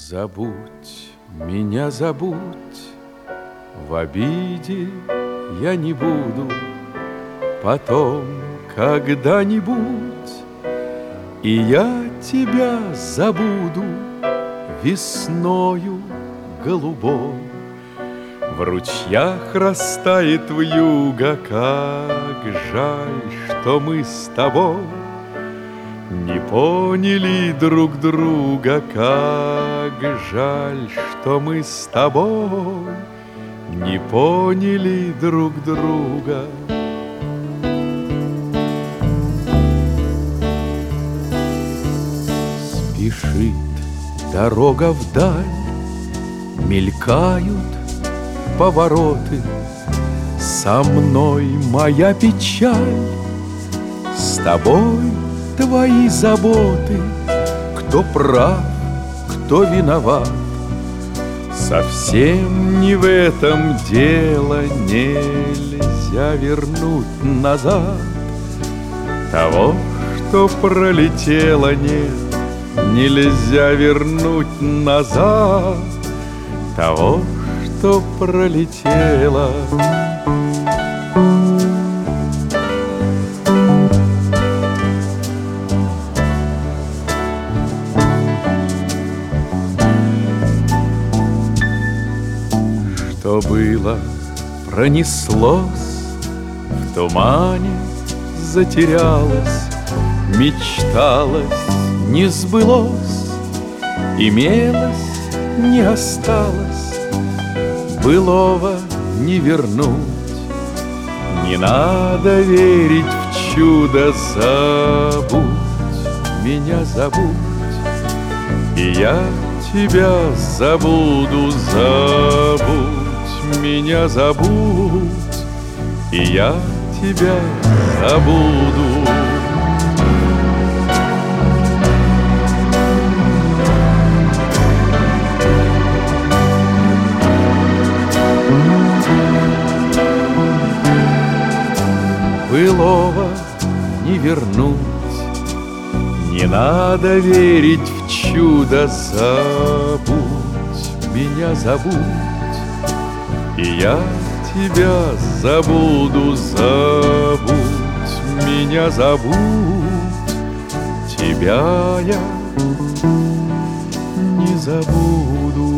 Забудь, меня забудь, в обиде я не буду. Потом когда-нибудь и я тебя забуду весною голубой. В ручьях растает вьюга, как жаль, что мы с тобой не поняли друг друга, как жаль, что мы с тобой не поняли друг друга. Спешит дорога вдаль, мелькают повороты. Со мной моя печаль, с тобой твои заботы. Кто прав, кто виноват, совсем не в этом дело. Нельзя вернуть назад того, что пролетело, нет. Нельзя вернуть назад того, что пролетело. Что было, пронеслось, в тумане затерялось, мечталось, не сбылось, имелось, не осталось, былого не вернуть. Не надо верить в чудо, забудь, меня забудь, и я тебя забуду. Забудь, меня забудь, и я тебя забуду. Былого не вернуть, не надо верить в чудо. Забудь, меня забудь, и я тебя забуду. Забудь, меня забудь, тебя я не забуду.